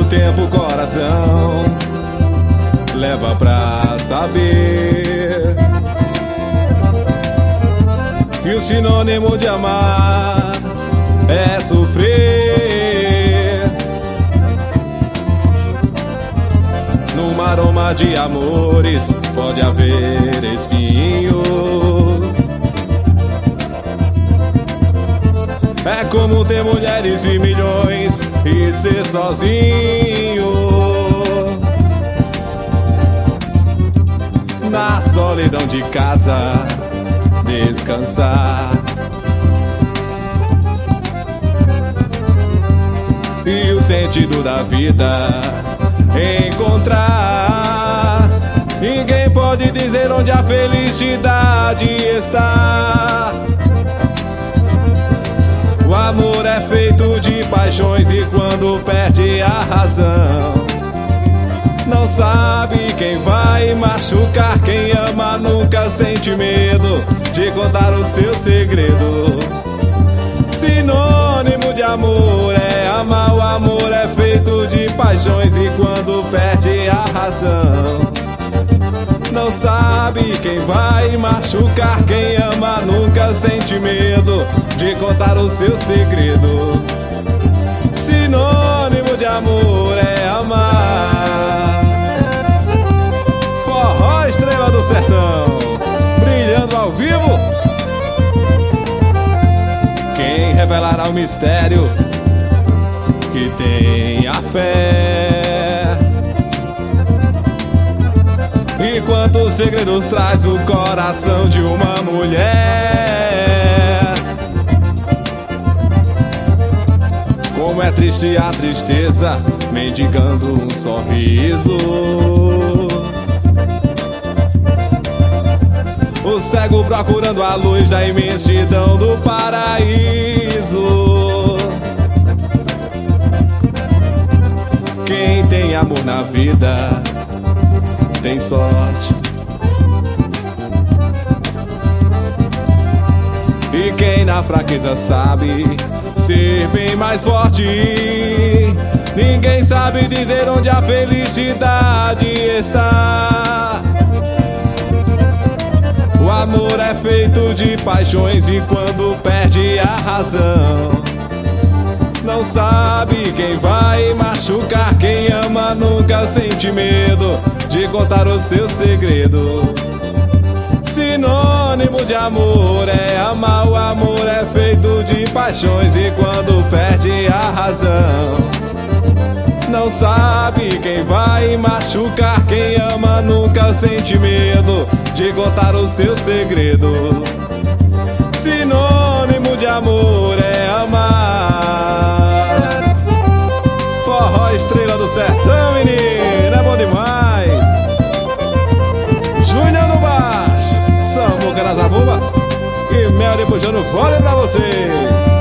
tempo o coração leva pra saber que o sinônimo de amar é sofrer. Num aroma de amores pode haver espinho. É como ter mulheres e milhões e ser sozinho. Na solidão de casa descansar. E o sentido da vida encontrar. Ninguém pode dizer onde a felicidade está. O amor é feito de paixões e quando perde a razão, não sabe quem vai machucar. Quem ama nunca sente medo de contar o seu segredo. Sinônimo de amor é amar. O amor é feito de paixões e quando perde a razão, não sabe quem vai machucar. Quem ama nunca sente medo de contar o seu segredo. Sinônimo de amor é amar. Forró Estrela do Sertão, brilhando ao vivo. Quem revelará o mistério que tem a fé? E quantos segredos traz o coração de uma mulher? Como é triste a tristeza, mendigando um sorriso. O cego procurando a luz da imensidão do paraíso. Quem tem amor na vida tem sorte. E quem na fraqueza sabe ser bem mais forte. Ninguém sabe dizer onde a felicidade está. O amor é feito de paixões e quando perde a razão, não sabe quem vai machucar. Quem ama nunca sente medo de contar o seu segredo. Sinônimo de amor é amar. O amor é feito de paixões e quando perde a razão, não sabe quem vai machucar. Quem ama nunca sente medo de contar o seu segredo. Sinônimo de amor é amar. Forró Estrela do Sertão, menina, é bom demais. Júnior no baixo, Samuca na zabumba e Mel de puxando fora pra vocês.